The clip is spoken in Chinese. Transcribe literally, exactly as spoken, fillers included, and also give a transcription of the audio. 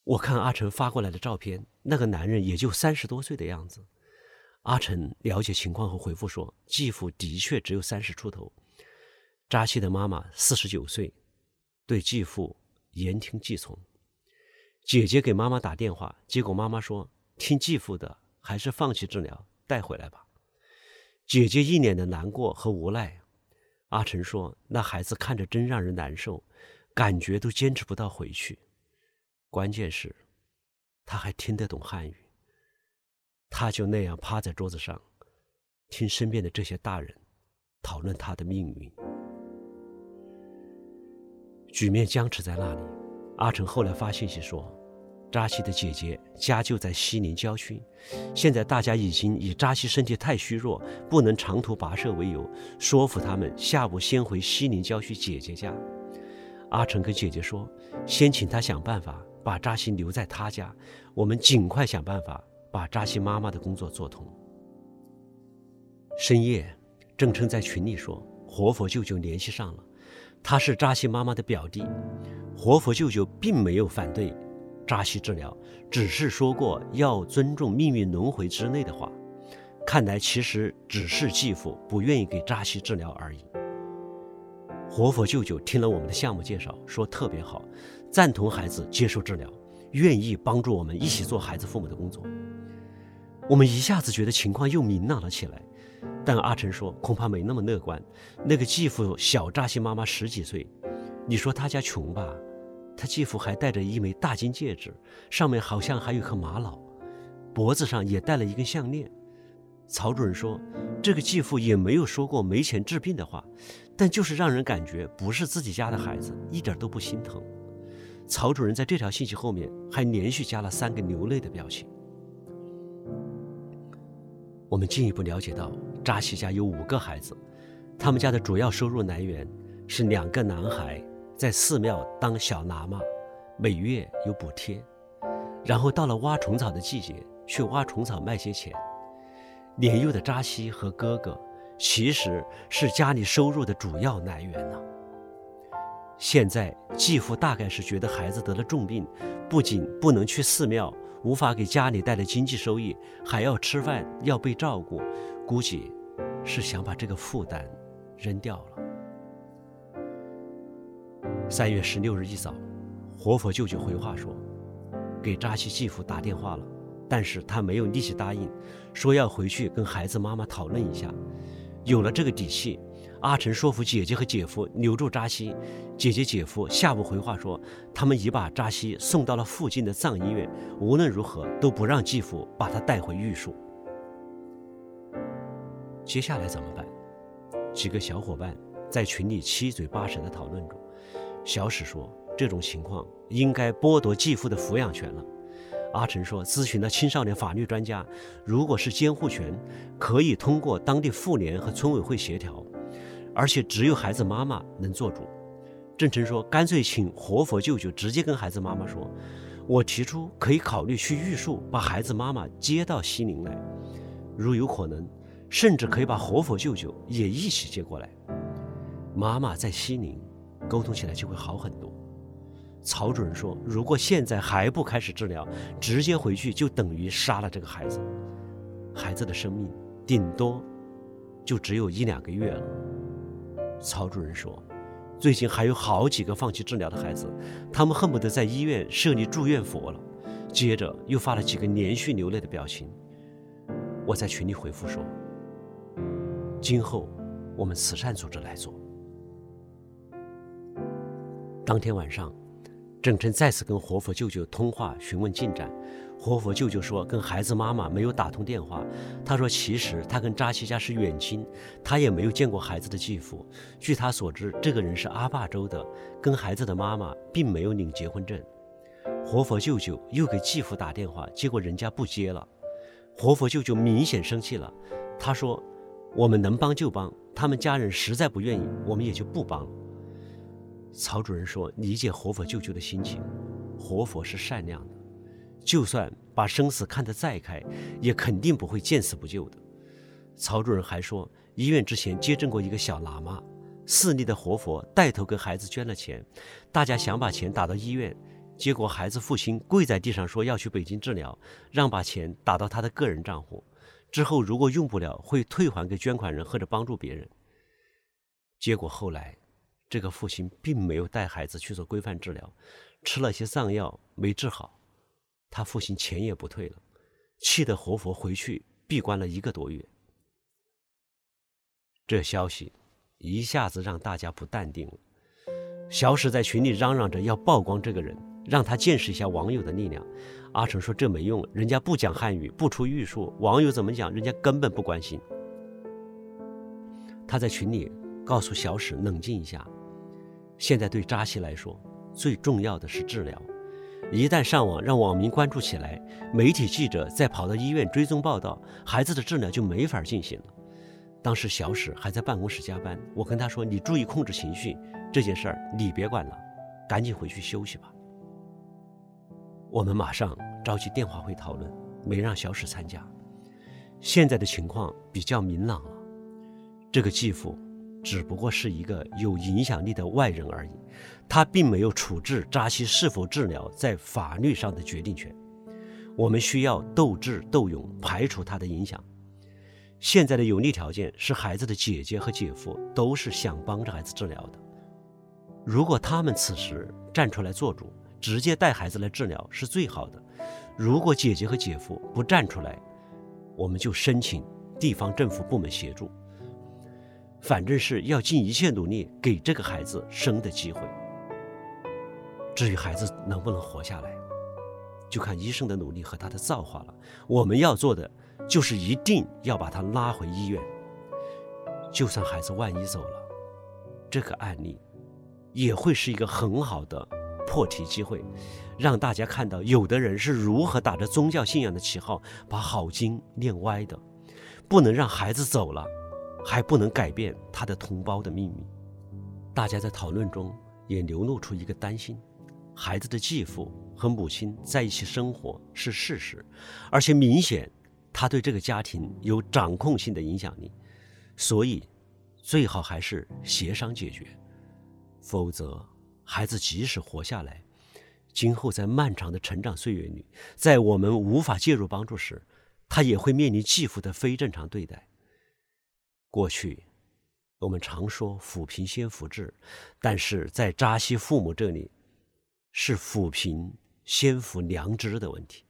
我看阿成发过来的照片，那个男人也就三十多岁的样子。阿成了解情况后回复说，继父的确只有三十出头。扎西的妈妈四十九岁，对继父言听计从。姐姐给妈妈打电话，结果妈妈说听继父的，还是放弃治疗，带回来吧。姐姐一脸的难过和无奈。阿成说，那孩子看着真让人难受，感觉都坚持不到回去。关键是他还听得懂汉语。他就那样趴在桌子上，听身边的这些大人讨论他的命运。局面僵持在那里。阿成后来发信息说，扎西的姐姐家就在西宁郊区，现在大家已经以扎西身体太虚弱，不能长途跋涉为由，说服他们下午先回西宁郊区姐姐家。阿成跟姐姐说，先请他想办法把扎西留在他家，我们尽快想办法把扎西妈妈的工作做通。深夜，郑琛在群里说，活佛舅舅联系上了，他是扎西妈妈的表弟。活佛舅舅并没有反对扎西治疗，只是说过要尊重命运轮回之内的话。看来其实只是继父不愿意给扎西治疗而已。活佛舅舅听了我们的项目介绍，说特别好，赞同孩子接受治疗，愿意帮助我们一起做孩子父母的工作。我们一下子觉得情况又明朗了起来。但阿成说恐怕没那么乐观，那个继父小扎西妈妈十几岁，你说他家穷吧，他继父还戴着一枚大金戒指，上面好像还有颗玛瑙，脖子上也戴了一根项链。曹主任说，这个继父也没有说过没钱治病的话，但就是让人感觉不是自己家的孩子，一点都不心疼。曹主任在这条信息后面还连续加了三个流泪的表情。我们进一步了解到，扎西家有五个孩子，他们家的主要收入来源是两个男孩在寺庙当小喇嘛，每月有补贴，然后到了挖虫草的季节去挖虫草卖些钱。年幼的扎西和哥哥其实是家里收入的主要来源呢。现在继父大概是觉得孩子得了重病，不仅不能去寺庙，无法给家里带来经济收益，还要吃饭，要被照顾，估计是想把这个负担扔掉了。三月十六日一早，活佛舅舅回话说，给扎西继父打电话了，但是他没有立即答应，说要回去跟孩子妈妈讨论一下。有了这个底气，阿成说服姐姐和姐夫留住扎西。姐姐姐夫下午回话说，他们已把扎西送到了附近的藏医院，无论如何都不让继父把他带回玉树。接下来怎么办？几个小伙伴在群里七嘴八舌地讨论着。小史说，这种情况应该剥夺继父的抚养权了。阿成说，咨询了青少年法律专家，如果是监护权，可以通过当地妇联和村委会协调，而且只有孩子妈妈能做主。郑成说，干脆请活佛舅舅直接跟孩子妈妈说，我提出可以考虑去玉树把孩子妈妈接到西宁来，如有可能，甚至可以把活佛舅舅也一起接过来。妈妈在西宁，沟通起来就会好很多。曹主任说，如果现在还不开始治疗，直接回去就等于杀了这个孩子，孩子的生命顶多就只有一两个月了。曹主任说，最近还有好几个放弃治疗的孩子，他们恨不得在医院设立住院佛了。接着又发了几个连续流泪的表情。我在群里回复说，今后我们慈善组织来做。当天晚上，郑琛再次跟活佛舅舅通话询问进展。活佛舅舅说，跟孩子妈妈没有打通电话。他说，其实他跟扎西家是远亲，他也没有见过孩子的继父。据他所知，这个人是阿坝州的，跟孩子的妈妈并没有领结婚证。活佛舅舅又给继父打电话，结果人家不接了。活佛舅舅明显生气了，他说，我们能帮就帮，他们家人实在不愿意，我们也就不帮了。曹主任说，理解活佛舅舅的心情，活佛是善良的，就算把生死看得再开，也肯定不会见死不救的。曹主任还说，医院之前接诊过一个小喇嘛，寺里的活佛带头给孩子捐了钱，大家想把钱打到医院， 结果孩子父亲跪在地上说要去北京治疗，让把钱打到他的个人账户，之后如果用不了会退还给捐款人或者帮助别人。结果后来这个父亲并没有带孩子去做规范治疗，吃了些藏药没治好，他父亲钱也不退了，气得活佛回去闭关了一个多月。这消息一下子让大家不淡定了。小史在群里嚷嚷着要曝光这个人，让他见识一下网友的力量。阿成说这没用，人家不讲汉语，不出玉树，网友怎么讲人家根本不关心。他在群里告诉小史冷静一下，现在对扎西来说最重要的是治疗，一旦上网让网民关注起来，媒体记者再跑到医院追踪报道，孩子的治疗就没法进行了。当时小史还在办公室加班，我跟他说你注意控制情绪，这件事儿你别管了，赶紧回去休息吧。我们马上召集电话会讨论，没让小史参加。现在的情况比较明朗了，这个继父只不过是一个有影响力的外人而已，他并没有处置扎西是否治疗在法律上的决定权。我们需要斗智斗勇，排除他的影响。现在的有利条件是孩子的姐姐和姐夫都是想帮着孩子治疗的，如果他们此时站出来做主，直接带孩子来治疗是最好的。如果姐姐和姐夫不站出来，我们就申请地方政府部门协助，反正是要尽一切努力给这个孩子生的机会。至于孩子能不能活下来，就看医生的努力和他的造化了。我们要做的就是一定要把他拉回医院，就算孩子万一走了，这个案例也会是一个很好的破题机会，让大家看到有的人是如何打着宗教信仰的旗号把好经念歪的。不能让孩子走了还不能改变他的同胞的命运。大家在讨论中也流露出一个担心，孩子的继父和母亲在一起生活是事实，而且明显他对这个家庭有掌控性的影响力，所以最好还是协商解决，否则孩子即使活下来，今后在漫长的成长岁月里，在我们无法介入帮助时，他也会面临继父的非正常对待。过去我们常说抚平先扶志，但是在扎西父母这里是抚平先扶良知的问题。